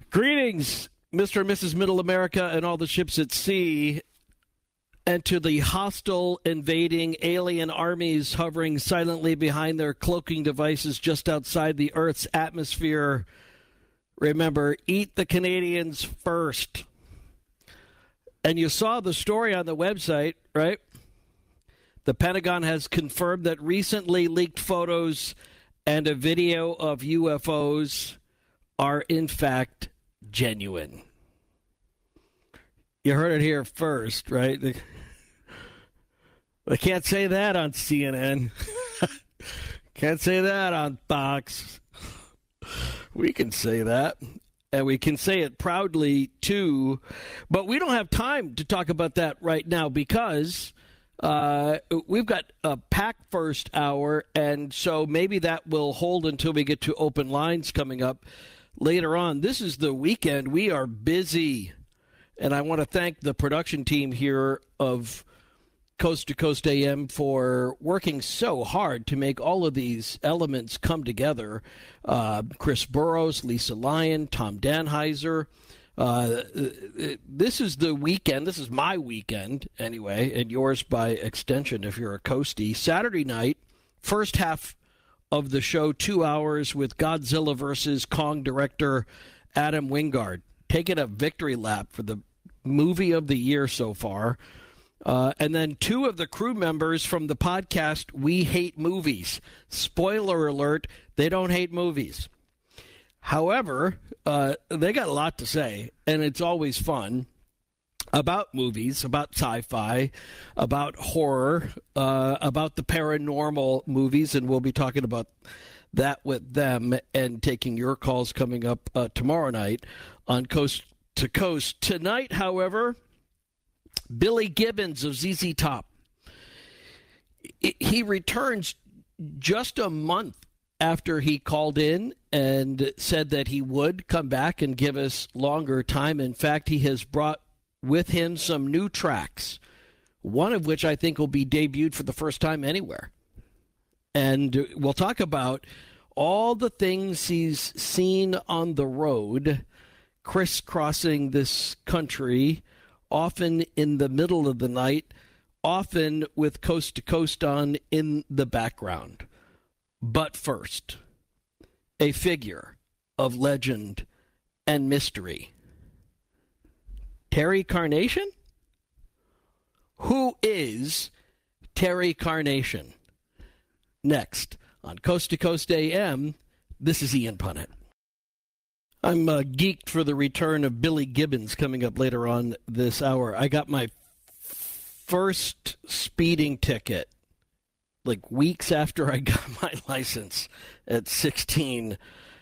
Greetings, Mr. and Mrs. Middle America and all the ships at sea, and to the hostile, invading alien armies hovering silently behind their cloaking devices just outside the Earth's atmosphere. Remember, eat the Canadians first. And you saw the story on the website, right? The Pentagon has confirmed that recently leaked photos and a video of UFOs are in fact genuine. You heard it here first, right? They can't say that on CNN. Can't say that on Fox. We can say that, and we can say it proudly too, but we don't have time to talk about that right now because we've got a packed first hour, and so maybe that will hold until we get to open lines coming up later on. This is the weekend. We are busy, and I want to thank the production team here of Coast to Coast AM for working so hard to make all of these elements come together. Chris Burrows, Lisa Lyon, Tom Danheiser. This is the weekend. This is my weekend anyway, and yours by extension if you're a Coastie. Saturday night, first half of the show, 2 hours with Godzilla vs. Kong director Adam Wingard, taking a victory lap for the movie of the year so far. And then two of the crew members from the podcast We Hate Movies. Spoiler alert, they don't hate movies. However, they got a lot to say, and it's always fun about movies, about sci-fi, about horror, about the paranormal movies, and we'll be talking about that with them and taking your calls coming up tomorrow night on Coast to Coast. Tonight, however, Billy Gibbons of ZZ Top. He returns just a month after he called in and said that he would come back and give us longer time. In fact, he has brought with him some new tracks, one of which I think will be debuted for the first time anywhere. And we'll talk about all the things he's seen on the road, crisscrossing this country, often in the middle of the night, often with Coast to Coast on in the background. But first, a figure of legend and mystery. Terry Carnation? Who is Terry Carnation? Next, on Coast to Coast AM, this is Ian Punnett. I'm geeked for the return of Billy Gibbons coming up later on this hour. I got my first speeding ticket like weeks after I got my license at 16,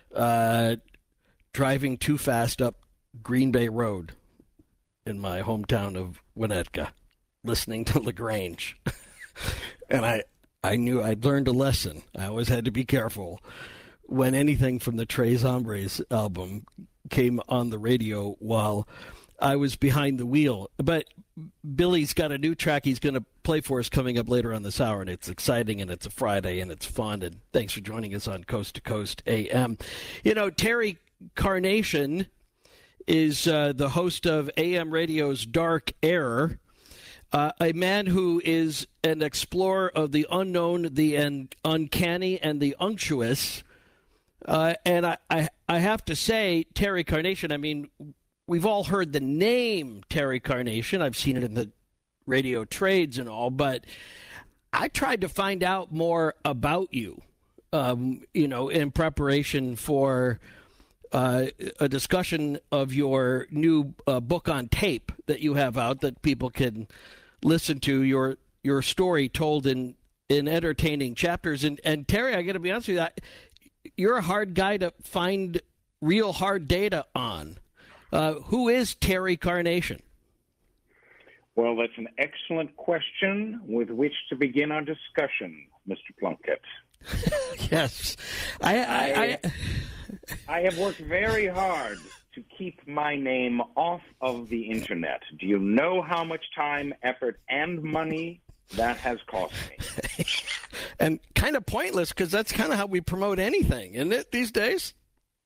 driving too fast up Green Bay Road in my hometown of Winnetka, listening to LaGrange. And I knew I'd learned a lesson. I always had to be careful when anything from the Tres Hombres album came on the radio while I was behind the wheel. But Billy's got a new track he's going to play for us coming up later on this hour, and it's exciting, and it's a Friday, and it's fun, and thanks for joining us on Coast to Coast AM. You know, Terry Carnation is the host of AM radio's Dark Air, a man who is an explorer of the unknown, the uncanny, and the unctuous. And I have to say, Terry Carnation, I mean, we've all heard the name Terry Carnation. I've seen it in the radio trades and all, but I tried to find out more about you, in preparation for a discussion of your new book on tape that you have out that people can listen to, your story told in entertaining chapters. And Terry, I got to be honest with you, you're a hard guy to find real hard data on. Who is Terry Carnation? Well, that's an excellent question with which to begin our discussion, Mr. Plunkett. Yes. I have worked very hard to keep my name off of the internet. Do you know how much time, effort, and money that has cost me? And kind of pointless, because that's kind of how we promote anything, isn't it, these days?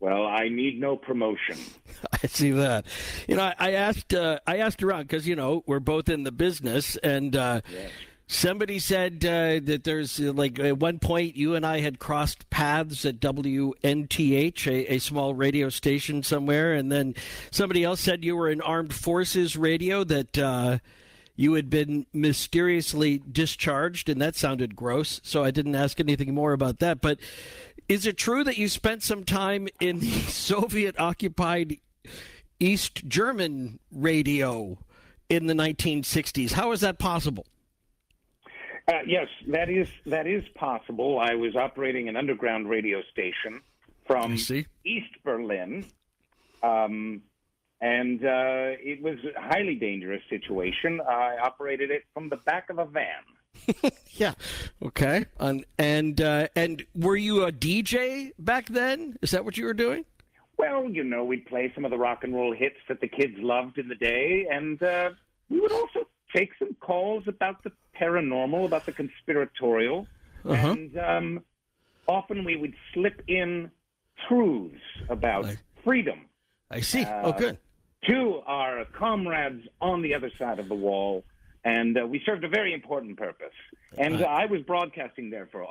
Well, I need no promotion. I see that. You know, I asked around because, you know, we're both in the business, and Yes. somebody said that there's like at one point you and I had crossed paths at WNTH, a small radio station somewhere, and then somebody else said you were in Armed Forces Radio, that you had been mysteriously discharged, and that sounded gross, so I didn't ask anything more about that. But is it true that you spent some time in the Soviet-occupied East German radio in the 1960s? How is that possible? Yes, that is possible. I was operating an underground radio station from East Berlin, and it was a highly dangerous situation. I operated it from the back of a van. Yeah. Okay. And were you a DJ back then? Is that what you were doing? Well, you know, we'd play some of the rock and roll hits that the kids loved in the day, and we would also take some calls about the paranormal, about the conspiratorial, and often we would slip in truths about freedom. I see. Good. To our comrades on the other side of the wall, and we served a very important purpose. And I was broadcasting there for,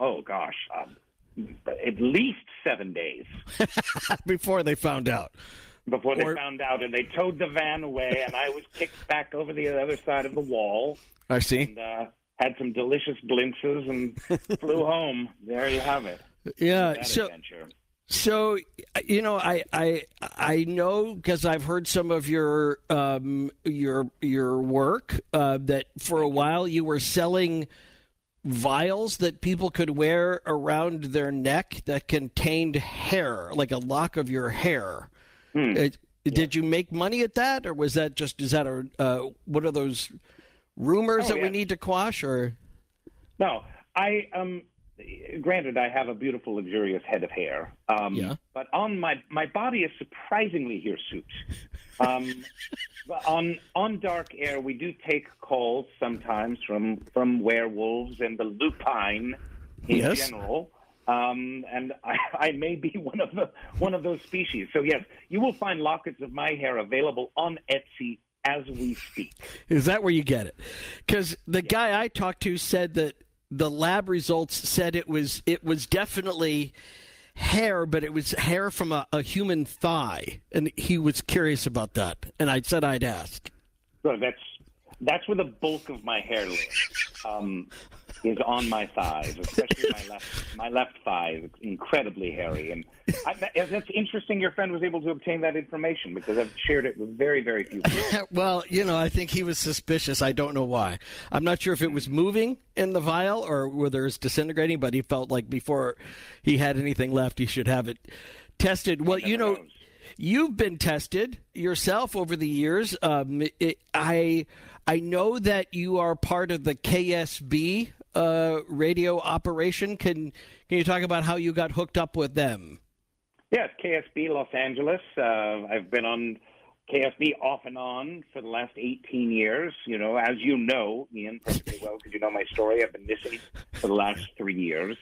at least 7 days. Before they found out. Before they found out, and they towed the van away, and I was kicked back over the other side of the wall. I see. And had some delicious blintzes and flew home. There you have it. Yeah. Adventure. So, you know, I know because I've heard some of your work that for a while you were selling vials that people could wear around their neck that contained hair, like a lock of your hair. Did you make money at that, or was that just what are those rumors that we need to quash? Or no, granted, I have a beautiful, luxurious head of hair. But on my body is surprisingly hirsute. On Dark Air, we do take calls sometimes from werewolves and the lupine in general. And I may be one of those species. So yes, you will find lockets of my hair available on Etsy as we speak. Is that where you get it? Because the guy I talked to said that the lab results said it was definitely hair, but it was hair from a human thigh, and he was curious about that. And I said I'd ask. So that's where the bulk of my hair lives. Is on my thighs, especially my left thigh is incredibly hairy. And that's interesting your friend was able to obtain that information, because I've shared it with very, very few people. Well, you know, I think he was suspicious. I don't know why. I'm not sure if it was moving in the vial or whether it's disintegrating, but he felt like before he had anything left, he should have it tested. Well, you know, you've been tested yourself over the years. I know that you are part of the KSB radio operation. Can you talk about how you got hooked up with them? Yes, KSB Los Angeles. I've been on KSB off and on for the last 18 years. You know, as you know, Ian, perfectly well, because you know my story. I've been missing for the last 3 years.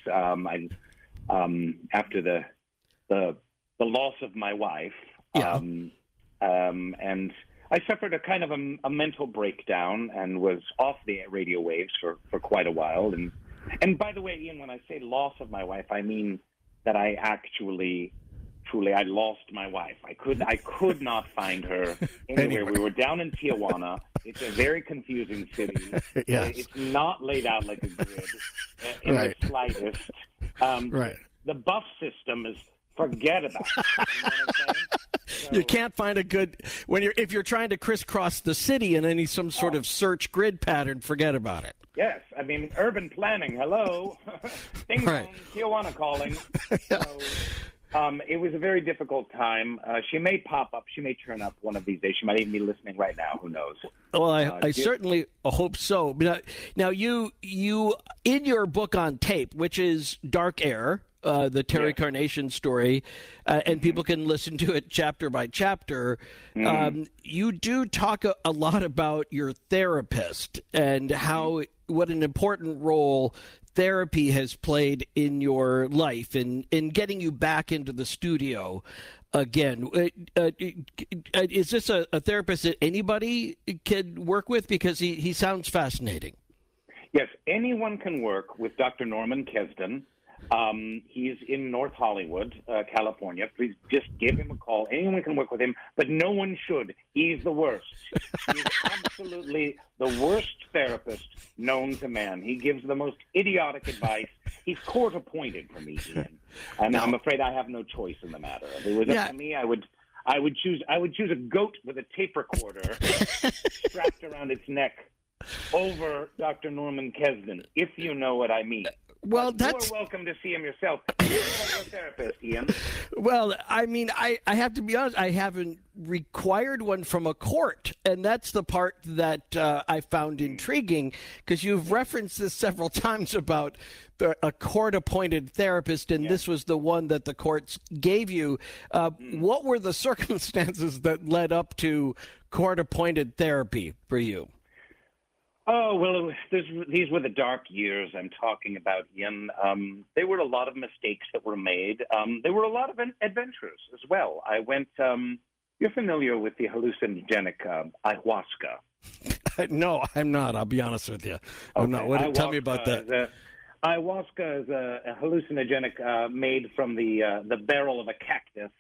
After the loss of my wife, and I suffered a kind of a mental breakdown and was off the radio waves for quite a while. And by the way, Ian, when I say loss of my wife, I mean that I actually, truly, I lost my wife. I could not find her anywhere. We were down in Tijuana. It's a very confusing city. Yes. It's not laid out like a grid in the slightest. The bus system is, forget about it. You know what I'm saying? So, you can't find a good if you're trying to crisscross the city in some sort of search grid pattern. Forget about it. Yes, I mean urban planning. Hello, ding dong, Tijuana calling. So, it was a very difficult time. She may pop up. She may turn up one of these days. She might even be listening right now. Who knows? Well, I certainly hope so. Now, you in your book on tape, which is Dark Air, the Terry Carnation story, and people can listen to it chapter by chapter. You do talk a lot about your therapist and what an important role therapy has played in your life in getting you back into the studio. again. Is this a therapist that anybody can work with? Because he sounds fascinating. Yes, anyone can work with Dr. Norman Kesden. He's in North Hollywood, California. Please just give him a call. Anyone can work with him, but no one should. He's the worst. He's absolutely the worst therapist known to man. He gives the most idiotic advice. He's court appointed for me, Ian, and I'm afraid I have no choice in the matter. If it was up to me, I would choose a goat with a tape recorder strapped around its neck over Dr. Norman Kesden, if you know what I mean. Well, you're welcome to see him yourself. You're a therapist, Ian. Well, I mean, I have to be honest. I haven't required one from a court, and that's the part that I found intriguing, because you've referenced this several times about a court-appointed therapist, and this was the one that the courts gave you. What were the circumstances that led up to court-appointed therapy for you? Oh, well, these were the dark years I'm talking about, Ian. There were a lot of mistakes that were made. There were a lot of adventures as well. I went, you're familiar with the hallucinogenic ayahuasca. No, I'm not. I'll be honest with you. I'm not. Tell me about that. Ayahuasca is a hallucinogenic made from the barrel of a cactus.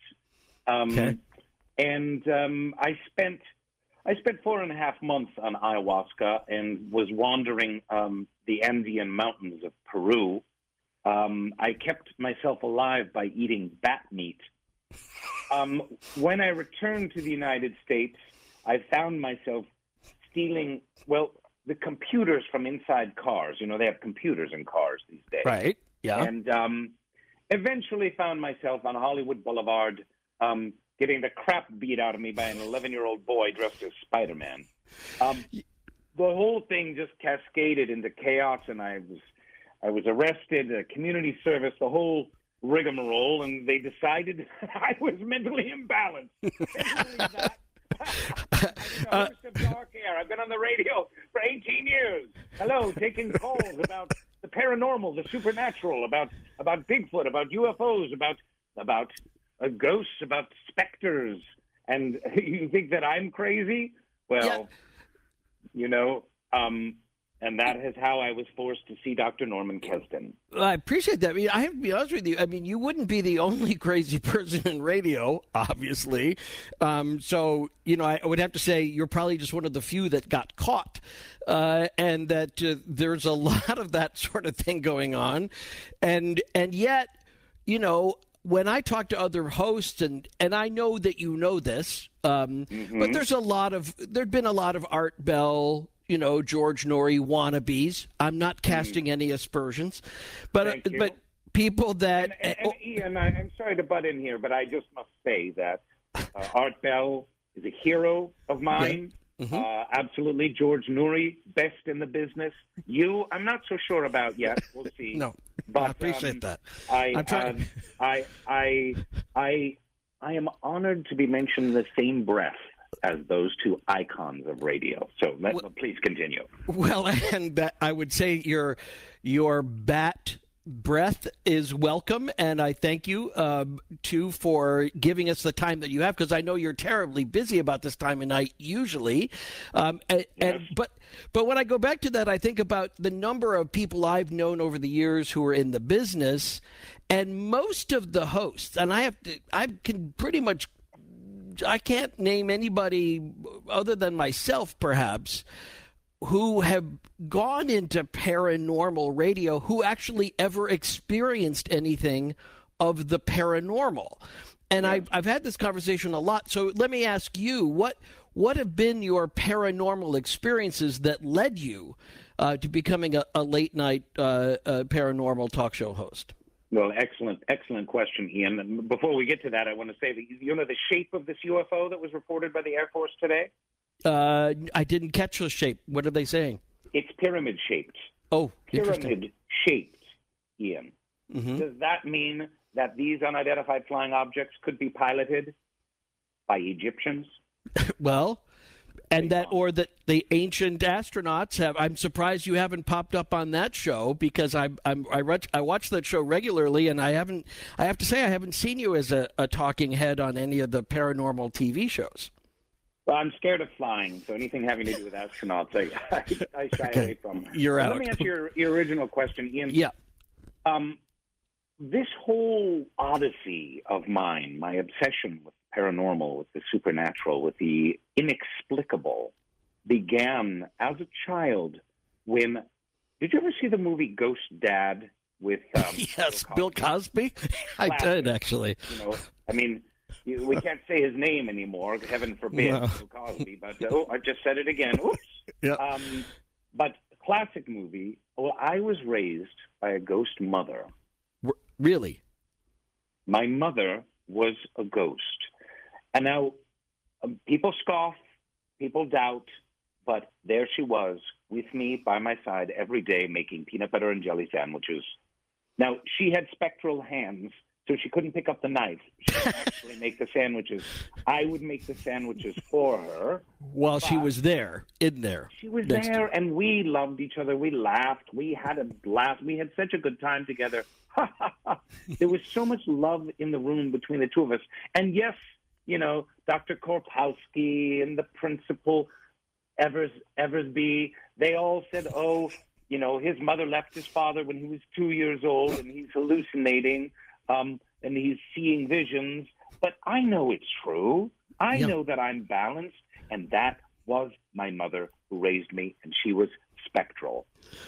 And I spent 4.5 months on ayahuasca and was wandering the Andean mountains of Peru. I kept myself alive by eating bat meat. When I returned to the United States, I found myself stealing, the computers from inside cars. You know, they have computers in cars these days. Right, yeah. And eventually found myself on Hollywood Boulevard getting the crap beat out of me by an 11-year-old boy dressed as Spider-Man. The whole thing just cascaded into chaos, and I was arrested, community service, the whole rigmarole, and they decided I was mentally imbalanced. I'm the host of Dark Air. I've been on the radio for 18 years. Hello, taking calls about the paranormal, the supernatural, about Bigfoot, about UFOs, about ghosts, about specters, and you think that I'm crazy? Well, and that is how I was forced to see Dr. Norman Kesden. I appreciate that. I mean, I have to be honest with you. I mean, you wouldn't be the only crazy person in radio, obviously. So, I would have to say you're probably just one of the few that got caught, and that there's a lot of that sort of thing going on. And yet, when I talk to other hosts, and I know that you know this, but there'd been a lot of Art Bell, George Norrie wannabes. I'm not casting any aspersions, but people that Ian, I'm sorry to butt in here, but I just must say that Art Bell is a hero of mine. Yeah. Absolutely, George Norrie, best in the business. I'm not so sure about yet. We'll see. No, but I appreciate that. I'm trying. I am honored to be mentioned in the same breath as those two icons of radio. So please continue. Well, and that, I would say your bat breath is welcome, and I thank you too for giving us the time that you have, because I know you're terribly busy about this time of night usually. But when I go back to that, I think about the number of people I've known over the years who are in the business, and most of the hosts, and I can't name anybody other than myself, perhaps, who have gone into paranormal radio who actually ever experienced anything of the paranormal. And I've had this conversation a lot. So let me ask you, what have been your paranormal experiences that led you to becoming a late night paranormal talk show host? Well, excellent question, Ian. Before we get to that, I want to say that the shape of this UFO that was reported by the Air Force today? I didn't catch the shape. What are they saying? It's pyramid-shaped. Oh, pyramid-shaped, Ian. Mm-hmm. Does that mean that these unidentified flying objects could be piloted by Egyptians? Well, And that, or that the ancient astronauts have. I'm surprised you haven't popped up on that show, because I watch that show regularly, and I have to say I haven't seen you as a talking head on any of the paranormal TV shows. Well, I'm scared of flying, so anything having to do with astronauts, I shy away from. You're out. Let me answer your original question, Ian. Yeah. This whole odyssey of mine, my obsession with paranormal, with the supernatural, with the inexplicable, began as a child when. Did you ever see the movie Ghost Dad with? Yes, Bill Cosby. I did, actually. You know, I mean, we can't say his name anymore. Heaven forbid, No. Bill Cosby. But I just said it again. Oops. Yeah. But classic movie. Well, I was raised by a ghost mother. Really? My mother was a ghost. And now people scoff, people doubt, but there she was with me by my side every day making peanut butter and jelly sandwiches. Now, she had spectral hands, so she couldn't pick up the knife. She could actually make the sandwiches. I would make the sandwiches for her. While she was there, in there. She was there, and we loved each other. We laughed. We had a blast. We had such a good time together. There was so much love in the room between the two of us. And yes, you know, Dr. Korpowski and the principal Eversby, they all said, oh, you know, his mother left his father when he was 2 years old, and he's hallucinating, and he's seeing visions. But I know it's true. I know that I'm balanced, and that was my mother who raised me, and she was spectral.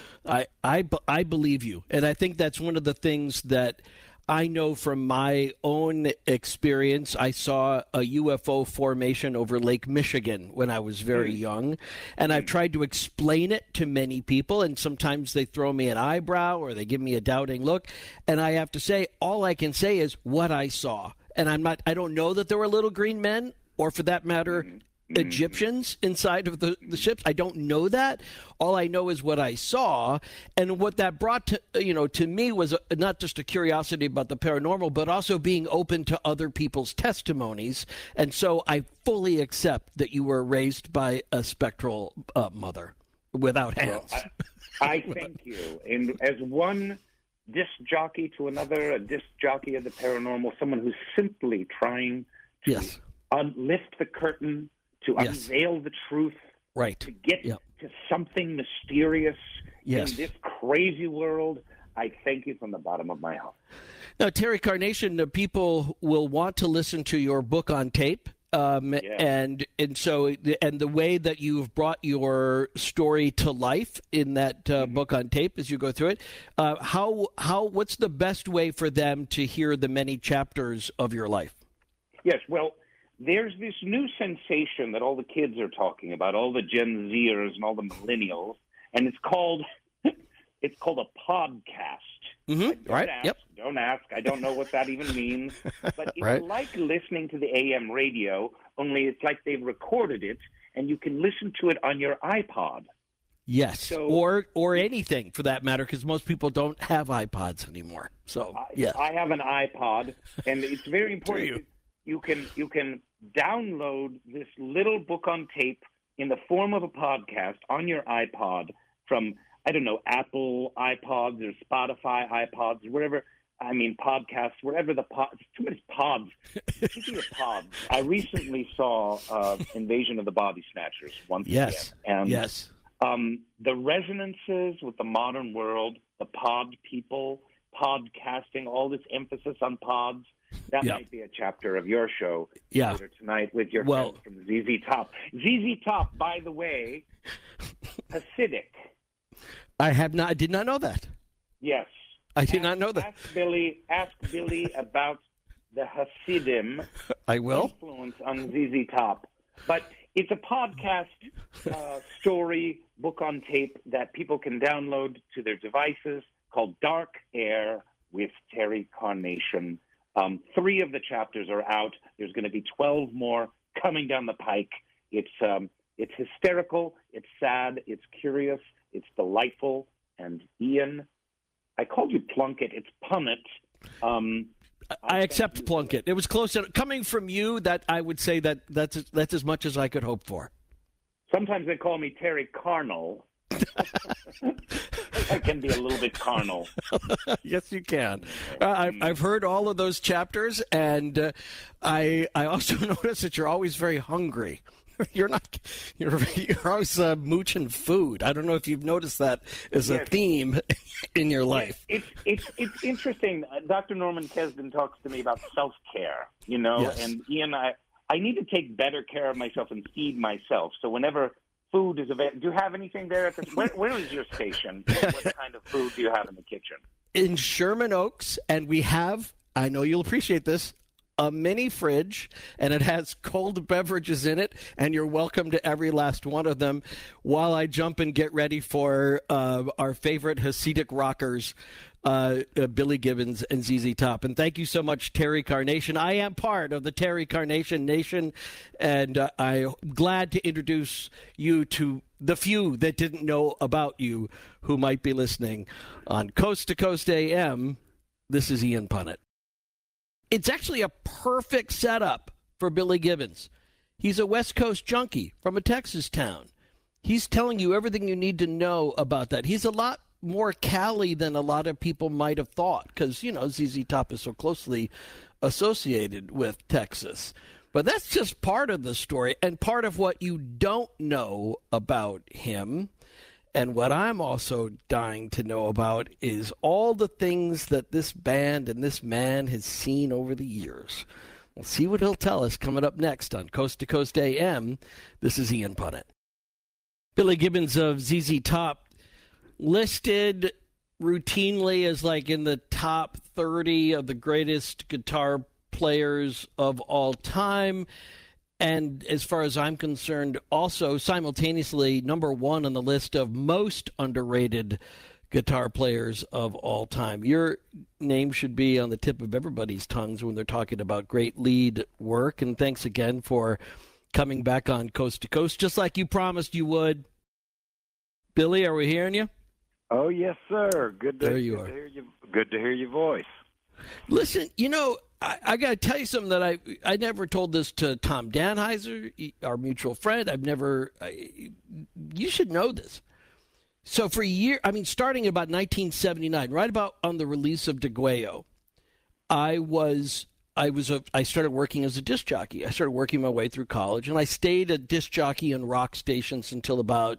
I believe you. And I think that's one of the things that I know from my own experience. I saw a UFO formation over Lake Michigan when I was very young, and I've tried to explain it to many people, and sometimes they throw me an eyebrow or they give me a doubting look, and I have to say, all I can say is what I saw. And I don't know that there were little green men, or for that matter, Egyptians inside of the ships. I don't know that. All I know is what I saw, and what that brought to me was not just a curiosity about the paranormal, but also being open to other people's testimonies. And so I fully accept that you were raised by a spectral mother without hands. Well, I thank you. And as one disc jockey to another, a disc jockey of the paranormal, someone who's simply trying to lift the curtain, to unveil the truth, to get to something mysterious in this crazy world. I thank you from the bottom of my heart. Now, Terry Carnation, people will want to listen to your book on tape. And the way that you've brought your story to life in that book on tape as you go through it, what's the best way for them to hear the many chapters of your life? Yes, well, there's this new sensation that all the kids are talking about, all the Gen Zers and all the millennials, and it's called a podcast. Don't ask. I don't know what that even means. But it's like listening to the AM radio, only it's like they've recorded it, and you can listen to it on your iPod. Yes, so, or anything for that matter, because most people don't have iPods anymore. So I have an iPod, and it's very important. You can download this little book on tape in the form of a podcast on your iPod from, I don't know, Apple iPods or Spotify iPods, whatever. I mean, podcasts, whatever the pod. Too many pods. Speaking of pods, I recently saw Invasion of the Body Snatchers once again. And the resonances with the modern world, the pod people, podcasting, all this emphasis on pods. That might be a chapter of your show later tonight with your friends from ZZ Top. ZZ Top, by the way, Hasidic. I did not know that. Yes. I did not know that. Ask Billy about the Hasidim. I will. Influence on ZZ Top. But it's a podcast story, book on tape that people can download to their devices called Dark Air with Terry Carnation. 3 of the chapters are out. There's going to be 12 more coming down the pike. It's hysterical, it's sad, it's curious, it's delightful. And Ian, I called you Plunkett. It's Punnett. I accept Plunkett. It was close enough. Coming from you, that I would say that's as much as I could hope for. Sometimes they call me Terry Carnal. I can be a little bit carnal. Yes, you can. I've heard all of those chapters, and I also notice that you're always very hungry. You're always mooching food. I don't know if you've noticed that as a theme in your life. It's interesting. Dr. Norman Kesden talks to me about self-care, and Ian, I need to take better care of myself and feed myself. So whenever food is available, do you have anything there? Where is your station? What kind of food do you have in the kitchen? In Sherman Oaks, and we have, I know you'll appreciate this, a mini fridge, and it has cold beverages in it, and you're welcome to every last one of them while I jump and get ready for our favorite Hasidic rockers, Billy Gibbons and ZZ Top. And thank you so much, Terry Carnation. I am part of the Terry Carnation Nation, and I'm glad to introduce you to the few that didn't know about you who might be listening on Coast to Coast AM. This is Ian Punnett. It's actually a perfect setup for Billy Gibbons. He's a West Coast junkie from a Texas town. He's telling you everything you need to know about that. He's a lot more Cali than a lot of people might have thought because, ZZ Top is so closely associated with Texas. But that's just part of the story and part of what you don't know about him. And what I'm also dying to know about is all the things that this band and this man has seen over the years. We'll see what he'll tell us coming up next on Coast to Coast AM. This is Ian Punnett. Billy Gibbons of ZZ Top, listed routinely as like in the top 30 of the greatest guitar players of all time. And as far as I'm concerned, also simultaneously number one on the list of most underrated guitar players of all time. Your name should be on the tip of everybody's tongues when they're talking about great lead work. And thanks again for coming back on Coast to Coast, just like you promised you would. Billy, are we hearing you? Oh, yes, sir. Good to hear your voice. Listen, I got to tell you something that I never told this to Tom Danheiser, our mutual friend. You should know this. So for years, starting about 1979, right about on the release of DeGuello, I started working as a disc jockey. I started working my way through college, and I stayed a disc jockey in rock stations until about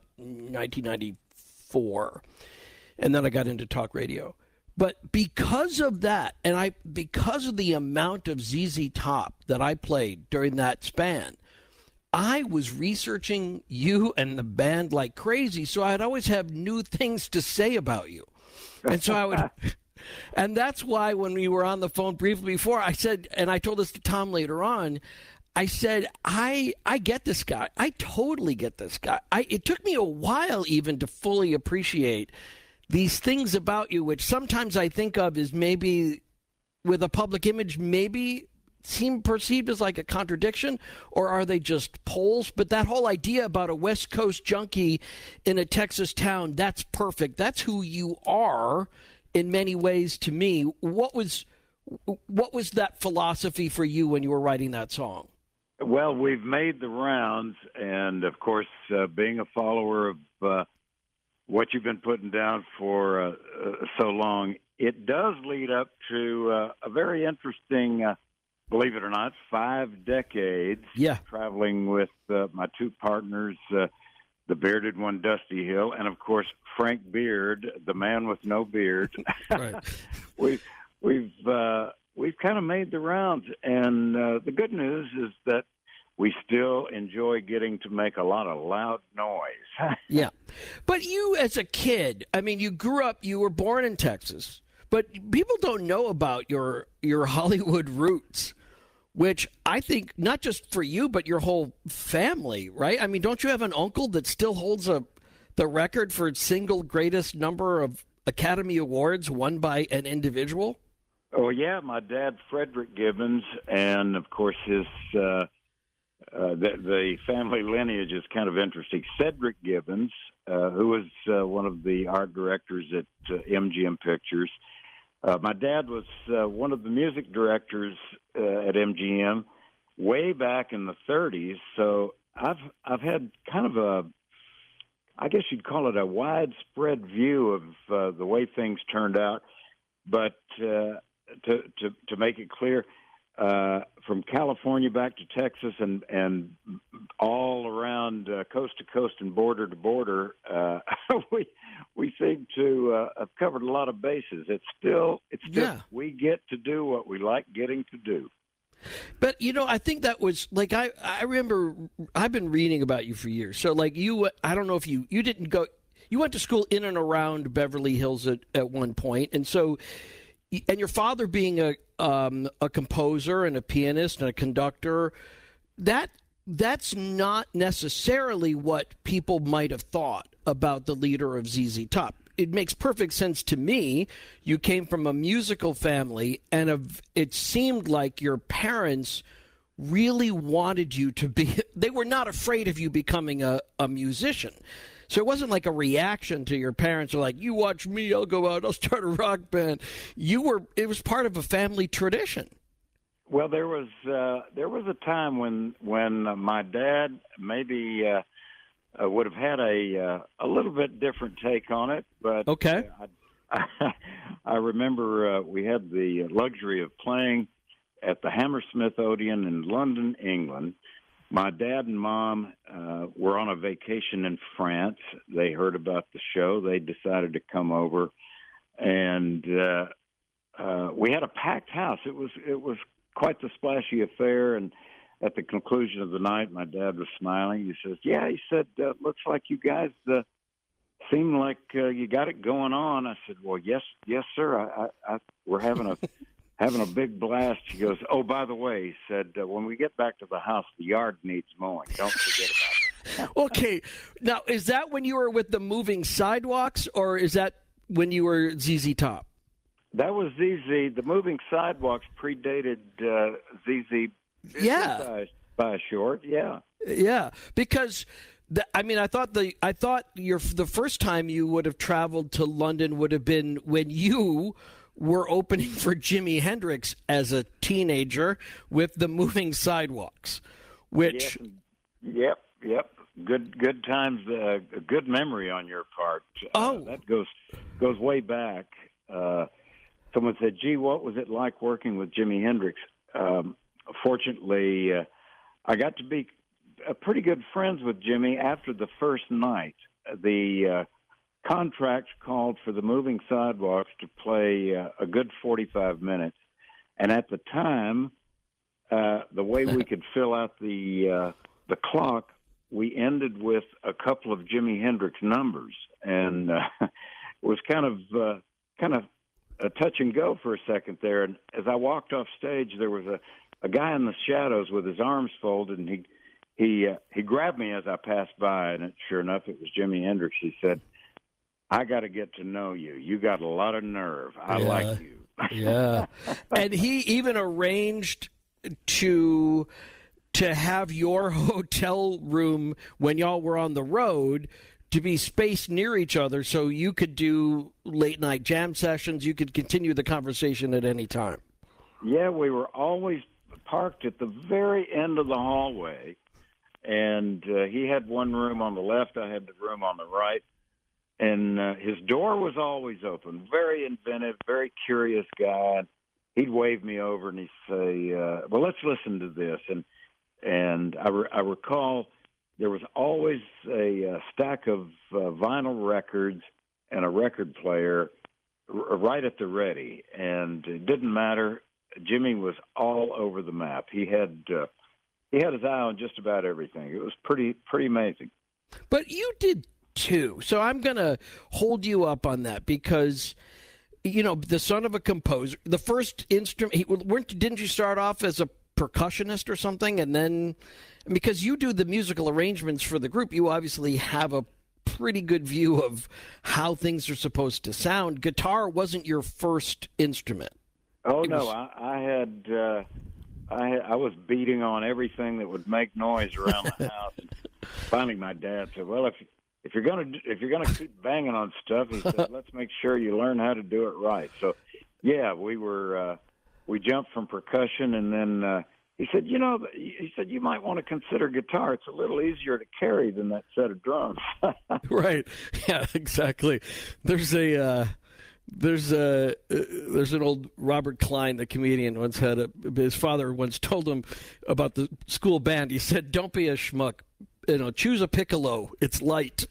1994. And then I got into talk radio. But because of that, and because of the amount of ZZ Top that I played during that span, I was researching you and the band like crazy, so I'd always have new things to say about you. And so I would, and that's why when we were on the phone briefly before, I said, and I told this to Tom later on, I said, I get this guy. I totally get this guy. It took me a while even to fully appreciate these things about you, which sometimes I think of as maybe with a public image, maybe seem perceived as like a contradiction, or are they just poles? But that whole idea about a West Coast junkie in a Texas town, that's perfect. That's who you are in many ways to me. What was that philosophy for you when you were writing that song? Well, we've made the rounds, and of course, being a follower of what you've been putting down for so long, it does lead up to a very interesting, believe it or not, 5 decades traveling with my two partners, the bearded one, Dusty Hill, and of course, Frank Beard, the man with no beard. Right. We've kind of made the rounds, and the good news is that we still enjoy getting to make a lot of loud noise. Yeah. But you as a kid, you were born in Texas, but people don't know about your Hollywood roots, which I think not just for you, but your whole family, right? Don't you have an uncle that still holds the record for single greatest number of Academy Awards won by an individual? Oh, yeah. My dad, Frederick Gibbons, and of course his... the family lineage is kind of interesting. Cedric Gibbons, who was one of the art directors at MGM Pictures. My dad was one of the music directors at MGM way back in the 30s. So I've had kind of a, I guess you'd call it a widespread view of the way things turned out. But to make it clear, from California back to Texas and all around coast to coast and border to border, we seem to have covered a lot of bases. It's just we get to do what we like getting to do. But, I think that was like, I remember I've been reading about you for years. So like I don't know if you didn't go, you went to school in and around Beverly Hills at one point. And so, and your father being a composer and a pianist and a conductor, that's not necessarily what people might have thought about the leader of ZZ Top. It makes perfect sense to me. You came from a musical family, and it seemed like your parents really wanted you to be, they were not afraid of you becoming a musician. So it wasn't like a reaction to your parents, or like, you watch me, I'll go out, I'll start a rock band. It was part of a family tradition. Well, there was a time when my dad maybe would have had a little bit different take on it, but okay. I remember we had the luxury of playing at the Hammersmith Odeon in London, England. My dad and mom were on a vacation in France. They heard about the show. They decided to come over, and we had a packed house. It was quite the splashy affair, and at the conclusion of the night, my dad was smiling. He says, "Yeah," he said, "looks like you guys seem like you got it going on." I said, "Well, yes, sir. We're having a big blast." He goes, "Oh, by the way," he said, "when we get back to the house, the yard needs mowing. Don't forget about it." Okay. Now, is that when you were with the Moving Sidewalks, or is that when you were ZZ Top? That was ZZ. The Moving Sidewalks predated ZZ. Yeah, by a short, yeah. Yeah, because I thought the first time you would have traveled to London would have been when you were opening for Jimi Hendrix as a teenager with the Moving Sidewalks, which yep. Good times, a good memory on your part. That goes way back. Someone said, "Gee, what was it like working with Jimi Hendrix?" Fortunately, I got to be pretty good friends with Jimmy after the first night. The contract called for the Moving Sidewalks to play a good 45 minutes. And at the time, the way we could fill out the clock, we ended with a couple of Jimi Hendrix numbers. And it was kind of a touch and go for a second there. And as I walked off stage, there was a guy in the shadows with his arms folded, and he grabbed me as I passed by, and sure enough, it was Jimi Hendrix. He said, "I got to get to know you. You got a lot of nerve. I like you." Yeah. And he even arranged to have your hotel room when y'all were on the road to be spaced near each other so you could do late night jam sessions. You could continue the conversation at any time. Yeah, we were always parked at the very end of the hallway, and he had one room on the left, I had the room on the right, and his door was always open. Very inventive, very curious guy. He'd wave me over and he'd say, "Well, let's listen to this." And I recall there was always a stack of vinyl records and a record player right at the ready, and it didn't matter. Jimmy was all over the map. He had his eye on just about everything. It was pretty amazing. But you did too. So I'm going to hold you up on that because, the son of a composer, the first instrument, didn't you start off as a percussionist or something? And then, because you do the musical arrangements for the group, you obviously have a pretty good view of how things are supposed to sound. Guitar wasn't your first instrument. Oh, no, I was beating on everything that would make noise around the house. And finally, my dad said, "Well, if you're gonna keep banging on stuff," he said, "let's make sure you learn how to do it right." So, yeah, we jumped from percussion, and then he said, you might want to consider guitar. It's a little easier to carry than that set of drums. Right. Yeah, exactly. There's an old Robert Klein, the comedian, once had his father once told him about the school band. He said, "Don't be a schmuck. Choose a piccolo. It's light."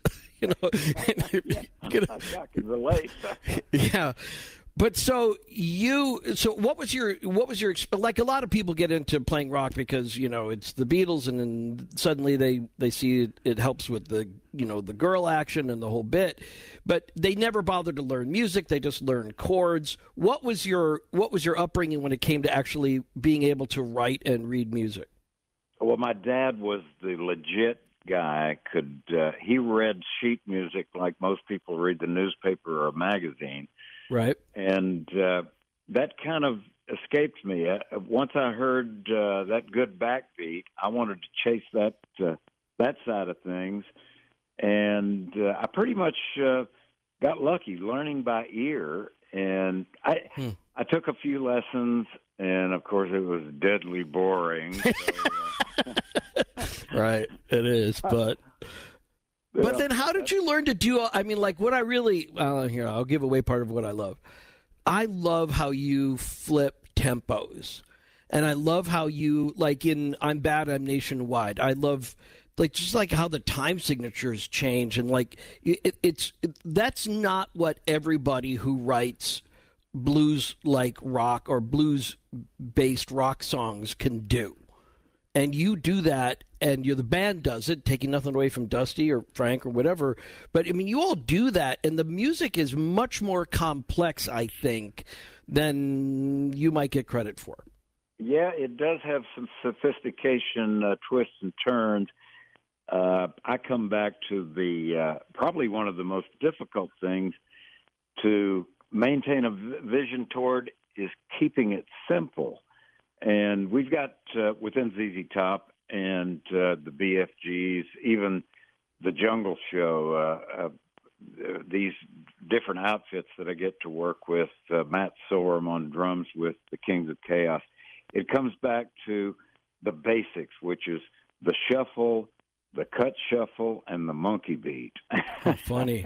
I can relate. Yeah. But so what was your like a lot of people get into playing rock because it's the Beatles and then suddenly they see it helps with the the girl action and the whole bit, but they never bothered to learn music. They just learned chords. What was your upbringing when it came to actually being able to write and read music? Well, my dad was the legit guy. He read sheet music like most people read the newspaper or a magazine. Right. And that kind of escaped me. Once I heard that good backbeat, I wanted to chase that side of things. And I pretty much got lucky learning by ear. And I took a few lessons, and, of course, it was deadly boring. So, right. It is, but... But then how did you learn to do, what I really, here, I'll give away part of what I love. I love how you flip tempos. And I love how you, like in I'm Bad, I'm Nationwide. I love, just how the time signatures change. And, that's not what everybody who writes blues-like rock or blues-based rock songs can do. And you do that, and the band does it, taking nothing away from Dusty or Frank or whatever. But, you all do that, and the music is much more complex, I think, than you might get credit for. Yeah, it does have some sophistication, twists and turns. I come back to the probably one of the most difficult things to maintain a vision toward is keeping it simple. And we've got within ZZ Top and the BFGs, even the Jungle Show, these different outfits that I get to work with, Matt Sorum on drums with the Kings of Chaos. It comes back to the basics, which is the shuffle, the cut shuffle, and the monkey beat. Oh, funny.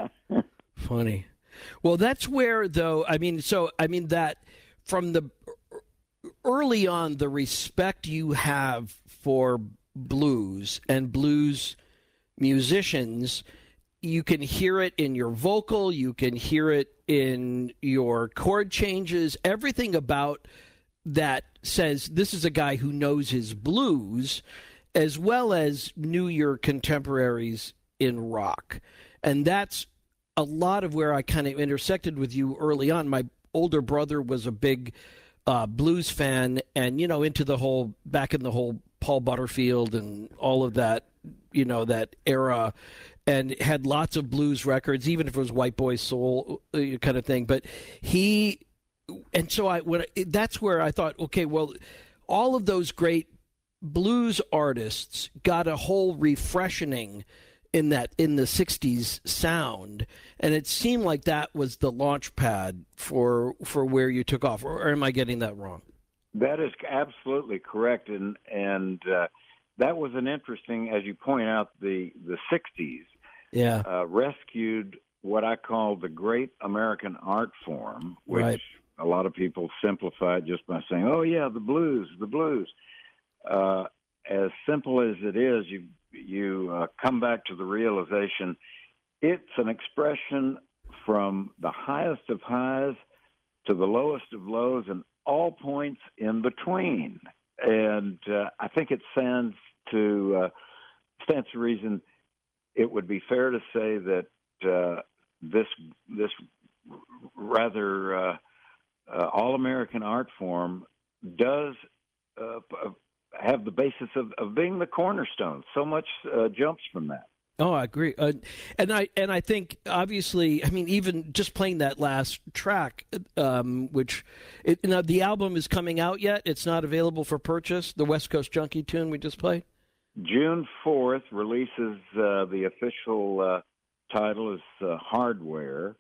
Well, that's where, though, that from the early on, the respect you have for blues and blues musicians, you can hear it in your vocal, you can hear it in your chord changes, everything about that says this is a guy who knows his blues as well as knew your contemporaries in rock. And that's a lot of where I kind of intersected with you early on. My older brother was a big blues fan and, into the whole, back in the whole Paul Butterfield and all of that, that era, and had lots of blues records, even if it was White Boy Soul kind of thing. But that's where I thought, okay, well, all of those great blues artists got a whole refreshing in the 60s sound, and it seemed like that was the launch pad for where you took off. Or am I getting that wrong? That is absolutely correct, and that was an interesting, as you point out, the 60s. Yeah, rescued what I call the great American art form, which right. A lot of people simplify it just by saying, "Oh yeah, the blues." As simple as it is, you come back to the realization it's an expression from the highest of highs to the lowest of lows and all points in between. And I think it stands to reason. It would be fair to say that this rather all-American art form does have the basis of being the cornerstone. So much jumps from that. Oh, I agree, and I think obviously, even just playing that last track, which the album is coming out yet. It's not available for purchase. The West Coast Junkie tune we just played. June 4th releases the official title is Hardware,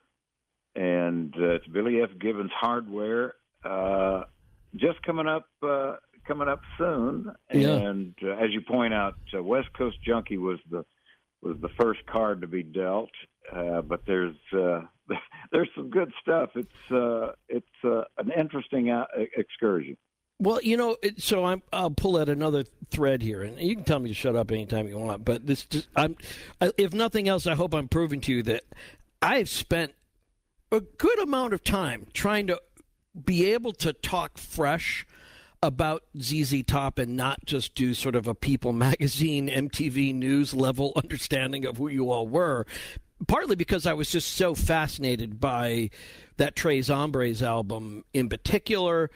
and it's Billy F. Gibbons Hardware. Just coming up coming up soon, Yeah. and as you point out, West Coast Junkie was the first card to be dealt. But there's some good stuff. It's an interesting excursion. Well, so I'll pull out another thread here, and you can tell me to shut up anytime you want. But if nothing else, I hope I'm proving to you that I've spent a good amount of time trying to be able to talk fresh about ZZ Top and not just do sort of a People Magazine, MTV News level understanding of who you all were. Partly because I was just so fascinated by that Tres Hombres album in particular.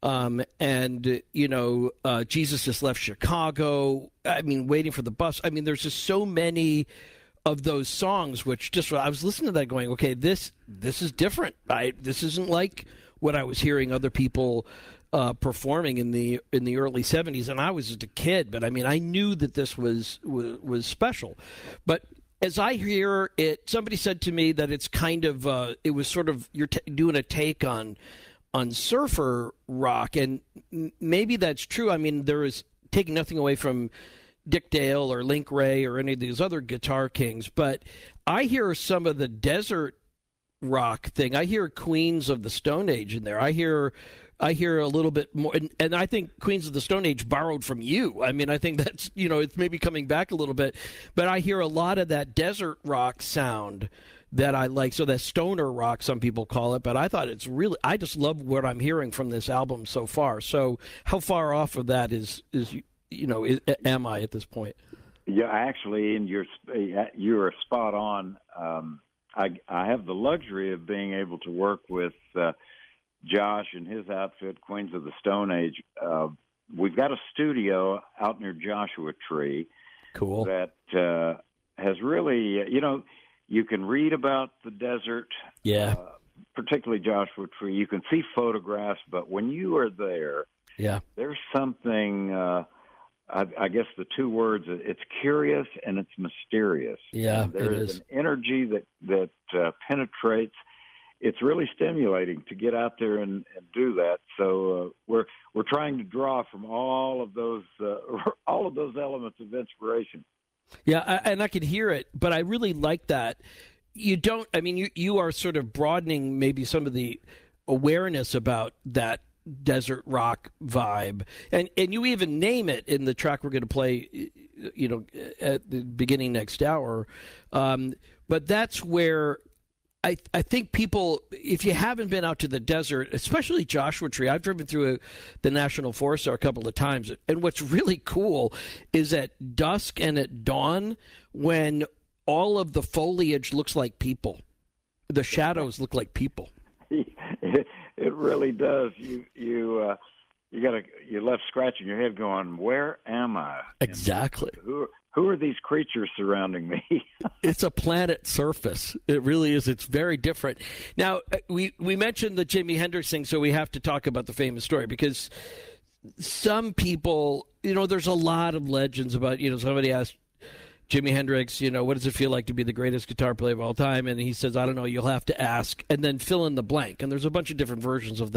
And Jesus Just Left Chicago. I mean, Waiting for the Bus. I mean, there's just so many of those songs, which just, I was listening to that going, okay, this is different. This isn't like what I was hearing other people performing in the early 70s. And I was just a kid, but I mean, I knew that this was special. But as I hear it, somebody said to me that it's kind of, it was sort of, you're doing a take on surfer rock, and maybe that's true. I mean, there is taking nothing away from Dick Dale or Link Wray or any of these other guitar kings, but I hear some of the desert rock thing. I hear Queens of the Stone Age in there. I hear a little bit more, and I think Queens of the Stone Age borrowed from you. I mean, I think that's, it's maybe coming back a little bit, but I hear a lot of that desert rock sound that I like. So that stoner rock, some people call it, but I thought I just love what I'm hearing from this album so far. So how far off of that am I at this point? Yeah, actually, and you're spot on. I have the luxury of being able to work with Josh and his outfit, Queens of the Stone Age. We've got a studio out near Joshua Tree. Cool. That has really, you can read about the desert, particularly Joshua Tree. You can see photographs, but when you are there, there's something, I guess the two words, it's curious and it's mysterious. Yeah, there is an energy that penetrates. It's really stimulating to get out there and do that. So we're trying to draw from all of those elements of inspiration. Yeah, and I can hear it, but I really like that. You are sort of broadening maybe some of the awareness about that desert rock vibe. And you even name it in the track we're going to play, at the beginning next hour. But that's where I think people, if you haven't been out to the desert, especially Joshua Tree, I've driven through the National Forest there a couple of times. And what's really cool is at dusk and at dawn, when all of the foliage looks like people, the shadows look like people. It really does. You're left scratching your head going, where am I? Exactly. Who are these creatures surrounding me? It's a planet surface. It really is. It's very different. Now, we mentioned the Jimi Hendrix thing, so we have to talk about the famous story, because some people, there's a lot of legends about, somebody asked Jimi Hendrix, what does it feel like to be the greatest guitar player of all time? And he says, I don't know, you'll have to ask, and then fill in the blank. And there's a bunch of different versions of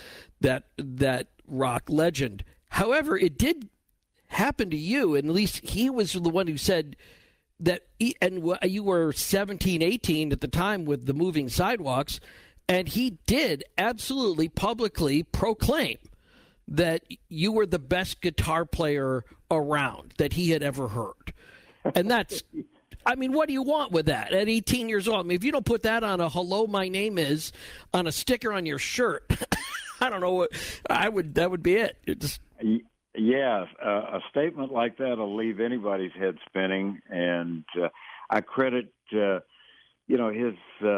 that rock legend. However, it did happen to you, and at least he was the one who said that you were 17, 18 at the time with the Moving Sidewalks, and he did absolutely publicly proclaim that you were the best guitar player around that he had ever heard. And that's, what do you want with that at 18 years old? If you don't put that on a "Hello, my name is" on a sticker on your shirt, I don't know what that would be it. Yeah, a statement like that will leave anybody's head spinning, and I credit, his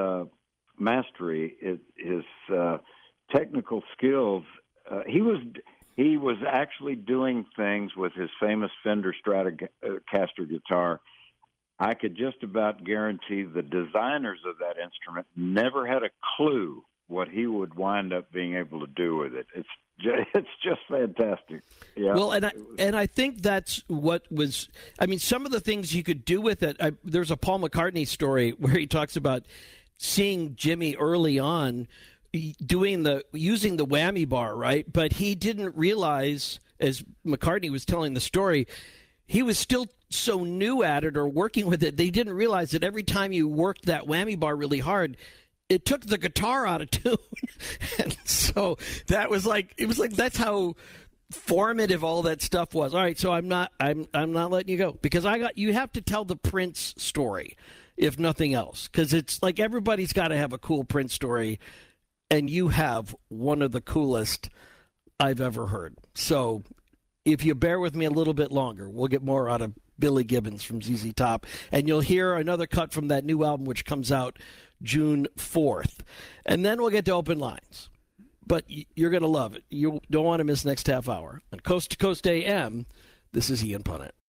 mastery, his technical skills. He was actually doing things with his famous Fender Stratocaster guitar. I could just about guarantee the designers of that instrument never had a clue what he would wind up being able to do with it. It's just fantastic. Yeah. Well, and I think that's what was. Some of the things you could do with it. There's a Paul McCartney story where he talks about seeing Jimmy early on using the whammy bar, right? But he didn't realize as McCartney was telling the story, he was still so new at it or working with it, they didn't realize that every time you worked that whammy bar really hard, it took the guitar out of tune. And so that was like, it was like, that's how formative all that stuff was. All right, so I'm not letting you go, because you have to tell the Prince story, if nothing else, because it's like everybody's got to have a cool Prince story, and you have one of the coolest I've ever heard. So if you bear with me a little bit longer, we'll get more out of Billy Gibbons from ZZ Top, and you'll hear another cut from that new album, which comes out June 4th. And then we'll get to open lines. But you're going to love it. You don't want to miss next half hour. On Coast to Coast AM, this is Ian Punnett.